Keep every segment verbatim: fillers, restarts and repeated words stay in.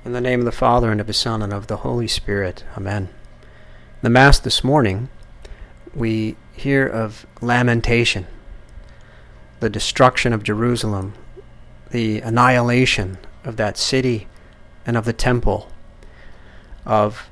In the name of the Father, and of the Son, and of the Holy Spirit. Amen. The Mass this morning, we hear of lamentation, the destruction of Jerusalem, the annihilation of that city and of the temple, of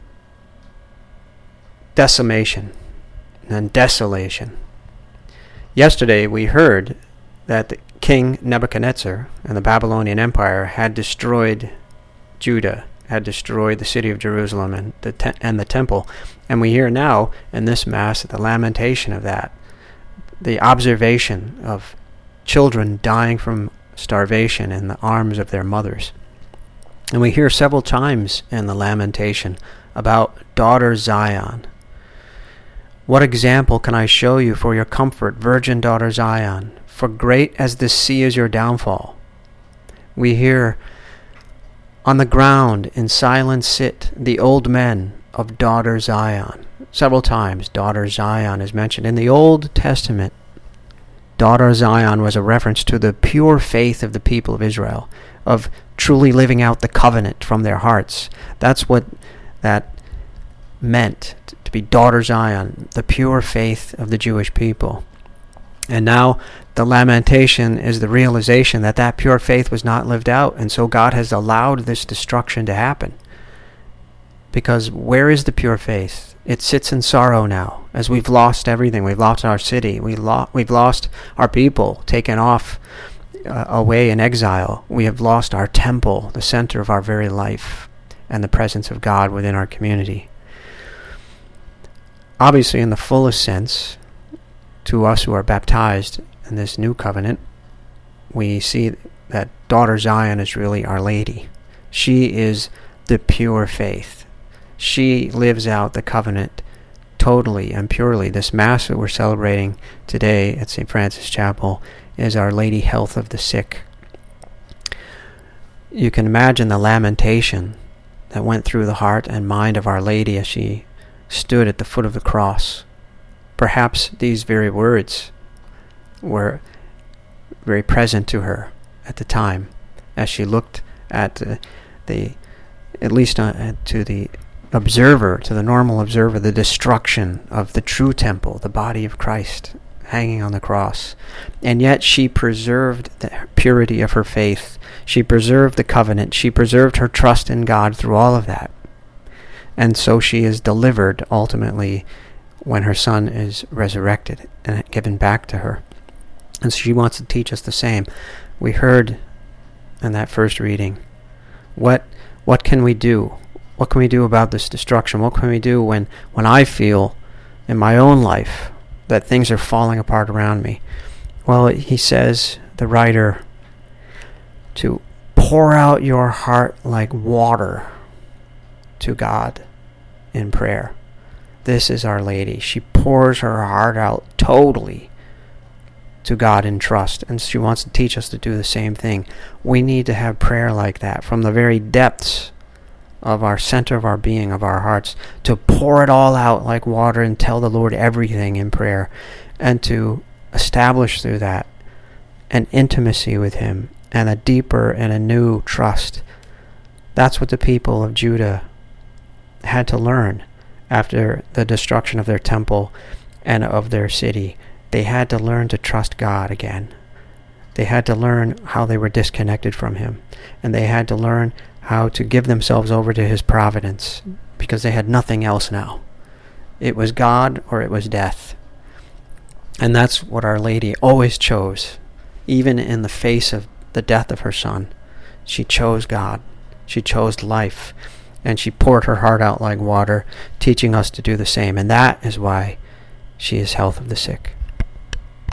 decimation and desolation. Yesterday we heard that the King Nebuchadnezzar and the Babylonian Empire had destroyed Judah, had destroyed the city of Jerusalem and the te- and the temple. And we hear now in this Mass the lamentation of that, the observation of children dying from starvation in the arms of their mothers. And we hear several times in the lamentation about daughter Zion. What example can I show you for your comfort, virgin daughter Zion? For great as the sea is your downfall. We hear, on the ground in silence sit the old men of daughter Zion. Several times daughter Zion is mentioned. In the Old Testament, daughter Zion was a reference to the pure faith of the people of Israel, of truly living out the covenant from their hearts. That's what that meant, to be daughter Zion, the pure faith of the Jewish people. And now the lamentation is the realization that that pure faith was not lived out, and so God has allowed this destruction to happen. Because where is the pure faith? It sits in sorrow now, as we've lost everything. We've lost our city. We lo- we've lost our people, taken off uh, away in exile. We have lost our temple, the center of our very life, and the presence of God within our community. Obviously, in the fullest sense, to us who are baptized in this new covenant, we see that daughter Zion is really Our Lady. She is the pure faith. She lives out the covenant totally and purely. This Mass that we're celebrating today at Saint Francis Chapel is Our Lady Health of the Sick. You can imagine the lamentation that went through the heart and mind of Our Lady as she stood at the foot of the cross. Perhaps these very words were very present to her at the time as she looked at uh, the, at least uh, to the observer, to the normal observer, the destruction of the true temple, the body of Christ hanging on the cross. And yet she preserved the purity of her faith. She preserved the covenant. She preserved her trust in God through all of that. And so she is delivered ultimately when her Son is resurrected and given back to her. And so she wants to teach us the same. We heard in that first reading, what what can we do? What can we do about this destruction? What can we do when, when I feel in my own life that things are falling apart around me? Well, he says, the writer, to pour out your heart like water to God in prayer. This is Our Lady. She pours her heart out totally to God in trust, and she wants to teach us to do the same thing. We need to have prayer like that from the very depths of our center of our being, of our hearts, to pour it all out like water and tell the Lord everything in prayer, and to establish through that an intimacy with Him and a deeper and a new trust. That's what the people of Judah had to learn after the destruction of their temple and of their city. They had to learn to trust God again. They had to learn how they were disconnected from Him. And they had to learn how to give themselves over to His providence, because they had nothing else now. It was God or it was death. And that's what Our Lady always chose. Even in the face of the death of her Son, she chose God. She chose life. And she poured her heart out like water, teaching us to do the same. And that is why she is health of the sick.